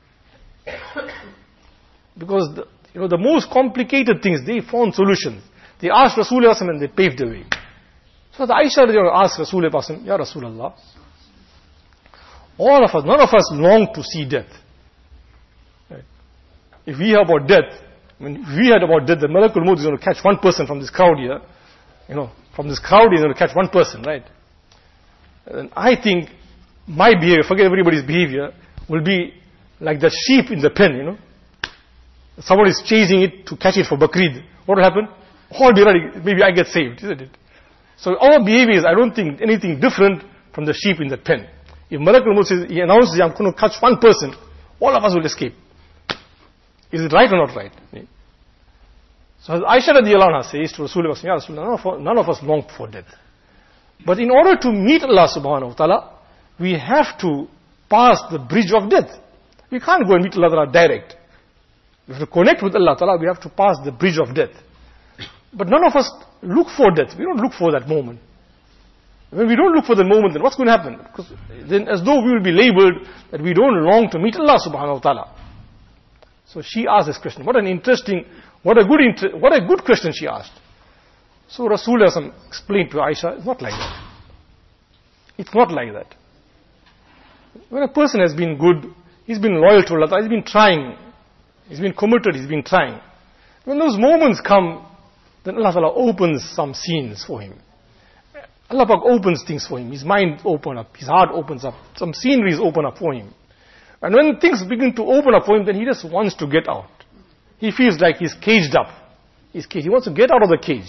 Speaker 1: Because the most complicated things, they found solutions. They asked Rasulullah and they paved the way. So the Aisha asked Rasulullah, Ya Rasulullah, all of us, none of us long to see death. Right? If we hear about death, the Malakul Maut is going to catch one person from this crowd here. From this crowd he's going to catch one person, right? And I think my behavior, forget everybody's behavior, will be like the sheep in the pen, Someone is chasing it to catch it for Bakrid. What will happen? All be ready, maybe I get saved, isn't it? So our behavior is, I don't think, anything different from the sheep in the pen. If Malakul Maut says, he announces, I'm going to catch one person, all of us will escape. Is it right or not right? So Aisha radiallahu anha says to Rasulullah, Ya Rasulullah, none of us long for death. But in order to meet Allah subhanahu wa ta'ala, we have to pass the bridge of death. We can't go and meet Allah ta'ala direct. We have to connect with Allah ta'ala, we have to pass the bridge of death. But none of us look for death. We don't look for that moment. When we don't look for the moment, then what's going to happen? Because then as though we will be labeled that we don't long to meet Allah subhanahu wa ta'ala. So she asked this question. What a good question she asked. So Rasulullah explained to Aisha, it's not like that. It's not like that. When a person has been good, he's been loyal to Allah, he's been trying, he's been committed, he's been trying. When those moments come, then Allah Ta'ala opens some scenes for him. Allah Pak opens things for him. His mind opens up, his heart opens up, some sceneries open up for him. And when things begin to open up for him, then he just wants to get out. He feels like he's caged up. He wants to get out of the cage.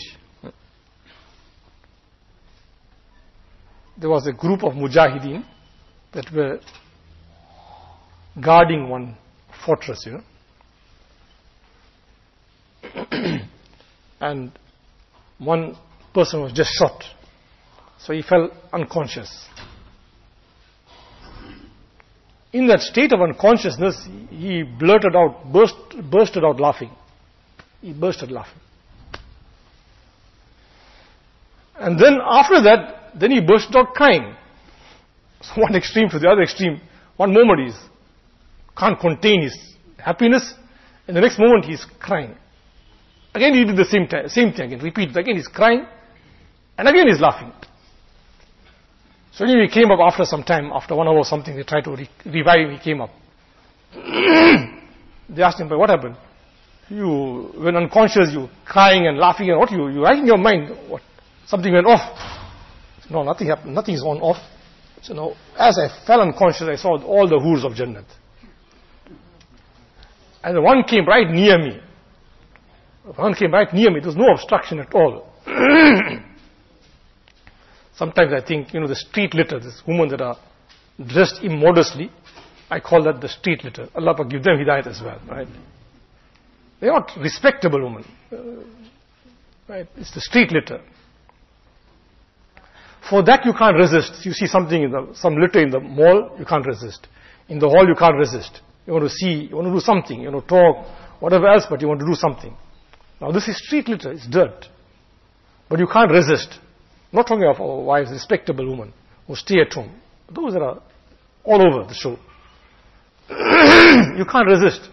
Speaker 1: There was a group of mujahideen that were guarding one fortress, and one person was just shot. So he fell unconscious. in that state of unconsciousness, he bursted out laughing. He bursted laughing. And then after that, then he bursted out crying. So one extreme to the other extreme. One moment he can't contain his happiness, and the next moment he's crying. Again he did the same thing again, repeat. Again he's crying, and again he's laughing. So anyway, he came up after some time, after 1 hour or something, they tried to revive him, he came up. They asked him, but what happened? You went unconscious, you crying and laughing, and what you right in your mind, what? Something went off. No, nothing happened, nothing is on off. So now, as I fell unconscious, I saw all the hoods of Jannat. And the one came right near me. One came right near me, there was no obstruction at all. Sometimes I think, the street litter, this women that are dressed immodestly, I call that the street litter. Allah give them hidayat as well, right? They are not respectable women. Right? It's the street litter. For that you can't resist. You see something some litter in the mall, you can't resist. In the hall you can't resist. You want to see, you want to do something, you want to talk, whatever else, but you want to do something. Now this is street litter, it's dirt. But you can't resist. I'm not talking of our wives, respectable women who stay at home. Those that are all over the show. You can't resist.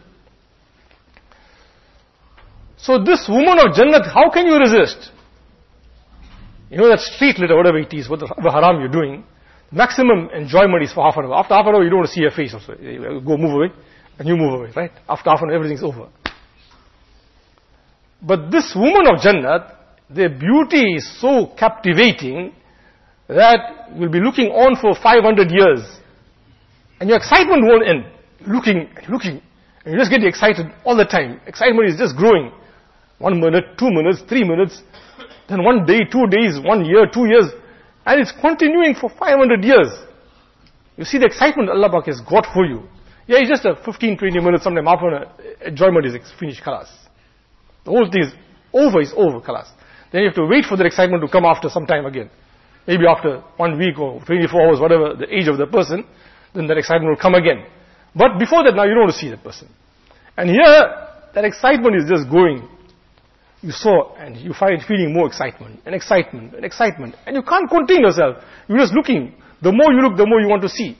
Speaker 1: So this woman of Jannat, how can you resist? That street litter, whatever it is, whatever haram you're doing, maximum enjoyment is for half an hour. After half an hour, you don't want to see her face also. You go move away, and you move away, right? After half an hour, everything's over. But this woman of Jannat, their beauty is so captivating that you'll be looking on for 500 years. And your excitement won't end. Looking, and you just get excited all the time. Excitement is just growing. 1 minute, 2 minutes, 3 minutes, then 1 day, 2 days, 1 year, 2 years, and it's continuing for 500 years. You see the excitement Allah Pak has got for you. Yeah, it's just a 15, 20 minutes, sometime after enjoyment is finished, khalas. The whole thing is over, khalas. Then you have to wait for the excitement to come after some time again. Maybe after 1 week or 24 hours, whatever the age of the person, then that excitement will come again. But before that, now you don't want to see that person. And here, that excitement is just going. You saw, and you find feeling more excitement, and excitement, and excitement. And you can't contain yourself. You're just looking. The more you look, the more you want to see.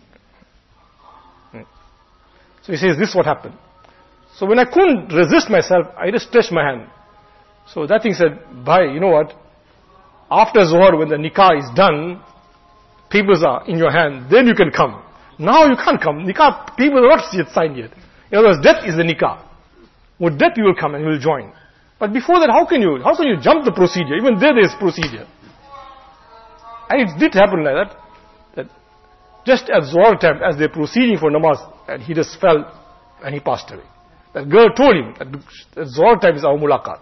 Speaker 1: So he says, this is what happened. So when I couldn't resist myself, I just stretched my hand. So that thing said, bhai, you know what? After Zohar, when the nikah is done, papers are in your hand, then you can come. Now you can't come. Nikah, people are not yet signed yet. In other words, death is the nikah. With death you will come and you will join. But before that, how can you jump the procedure? Even there is procedure. And it did happen like that just at Zohar time, as they're proceeding for namaz, and he just fell and he passed away. That girl told him that Zohar time is our mulaqat.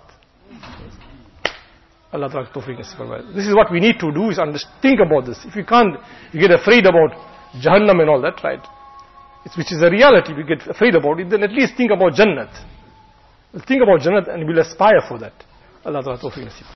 Speaker 1: Allah Ta'ala tawfiq nasib. This is what we need to do, is think about this. If you can't, you get afraid about Jahannam and all that, right? Which is a reality, we get afraid about it, then at least think about Jannat. Think about Jannat and we'll aspire for that. Allah Ta'ala tawfiq nasib.